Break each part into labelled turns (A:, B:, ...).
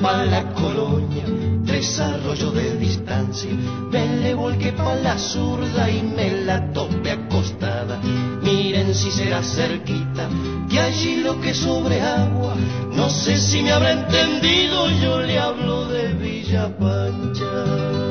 A: pa' la colonia, 3 arroyos de distancia. Me le volqué pa' la zurda y me la topé acostada. Miren si será cerquita, que allí lo que sobre agua. No sé si me habrá entendido, yo le hablo de Villa Pancha.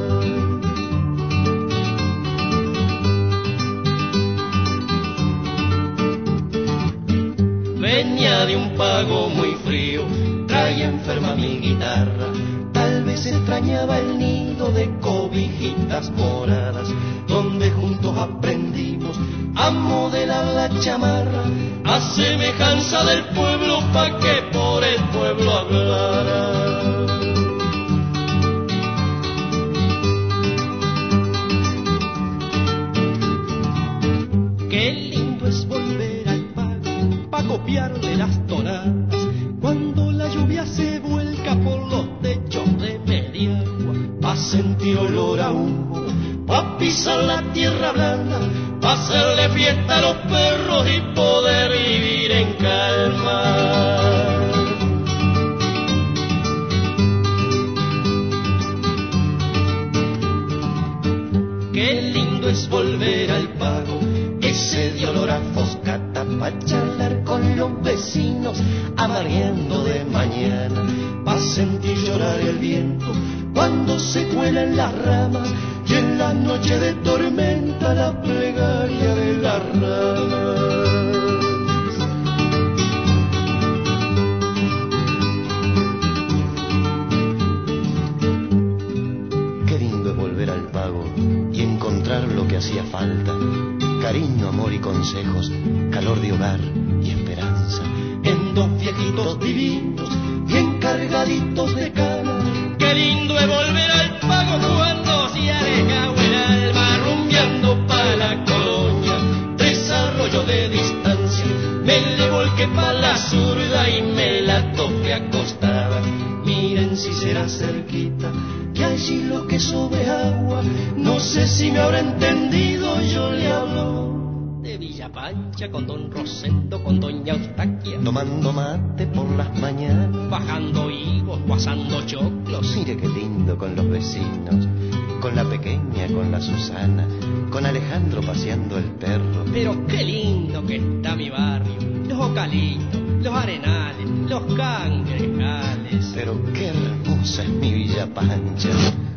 A: Venía de un pago muy frío, traía enferma mi guitarra. Tal vez extrañaba el nido de cobijitas moradas, donde juntos aprendimos a modelar la chamarra, a semejanza del pueblo, pa' que por el pueblo hablara. Qué lindo es volver al pago, pa' copiarle las tonadas, cuando la lluvia se vuelca por los techos de media agua, pa' sentir olor a humo, pa' pisar la tierra blanda, pa' hacerle fiesta a los perros y poder vivir en calma. Qué lindo es volver al pago, ese de olor a foscata, pa' charlar con los vecinos, amargueando de mañana, pa' sentir llorar el viento cuando se cuelan las ramas, y en la noche de tormenta la plegaria de las ramas. Qué lindo es volver al pago y encontrar lo que hacía falta: cariño, amor y consejos, calor de hogar y esperanza, en 2 viejitos divinos, bien cargaditos de cana. Qué lindo es volver al pago cuando se aleja el alma, rumbeando pa' la colonia, 3 arroyos de distancia. Me le volqué pa' la zurda y me la topé acostada. Miren si será cerquita, que allí lo que sobre agua. No sé si me habrá entendido, yo le hablo de Villa Pancha, con don Rosendo, con doña Eustaquia, tomando mate por las mañanas, bajando higos, guasando choclos. Mire qué lindo con los vecinos, con la pequeña, con la Susana, con Alejandro paseando el perro. Pero qué lindo que está mi barrio, los ocalitos, los arenales, los cangrejales. Pero qué hermosa es mi Villa Pancha.